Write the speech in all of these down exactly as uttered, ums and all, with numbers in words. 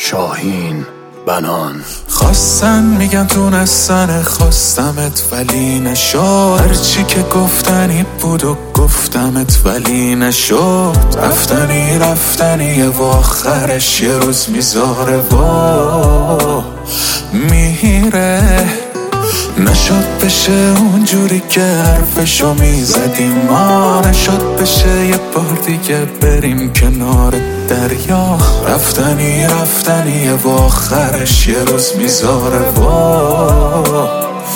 شاهین بنان. خواستن میگن تونستن خواستمت ولی نشد، هرچی که گفتنی بود و گفتمت ولی نشد. رفتنی رفتنی و آخرش یه روز میذاره و میره. نشد بشه اونجوری که حرفشو میزدیم ما، نشد بشه یه بار دیگه بریم کنار دریا. رفتنی رفتنی و آخرش یه روز میذاره و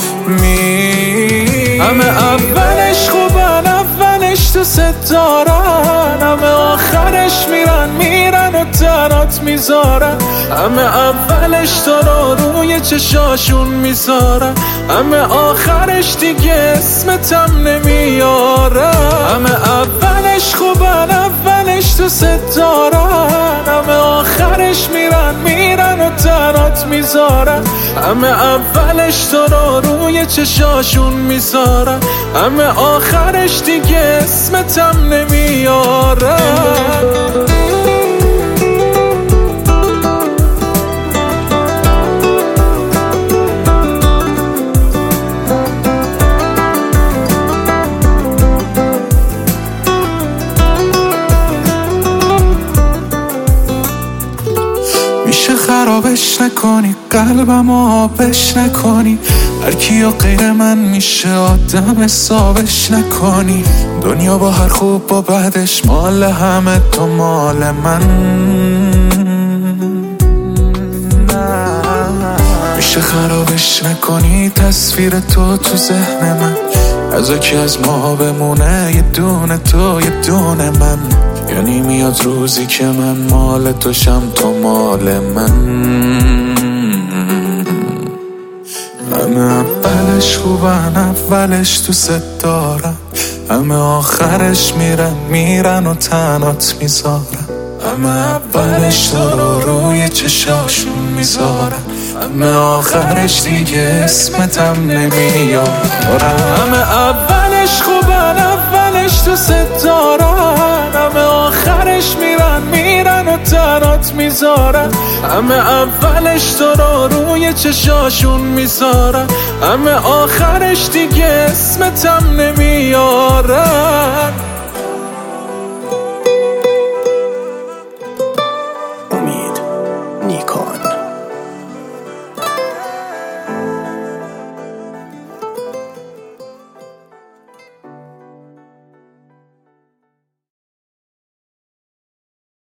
می همه اولش خوبن، اولش دوست دارن، همه آخرش میرن میرن و تنات میذارن. همه اولش تو رو روی چشاشون میذارن، همه آخرش دیگه اسمتم نمیارن. همه اولش خوبن، اولش دوست دارن، همه آخرش میرن میرن و تنات میذارن. همه اولش تو رو روی چشاشون میذارن، همه آخرش دیگه اسمتم نمیارن. میشه خرابش نکنی، قلبم آبش نکنی، هر کیو غیر من میشه آدم حسابش نکنی. دنیا با هر خوب با بعدش مال همه، تو مال من. میشه خرابش نکنی تصویر تو تو ذهن من، از کی از ما بمونه یه دونه تو یه دونه من. یعنی میاد روزی که من مال تو شم تو مال من. همه اولش خوبن، اولش دوست دارن، همه آخرش میرن میرن و تنات میذارن. همه اولش تو رو روی چشاشون میذارن، همه آخرش دیگه اسمتم نمیارن. همه اولش خوبن، اولش دوست دارن، همه آخرش میرن میرن و تنات میذارن. همه اولش تو رو روی چشاشون میذارن، همه آخرش دیگه اسمتم نمیارن.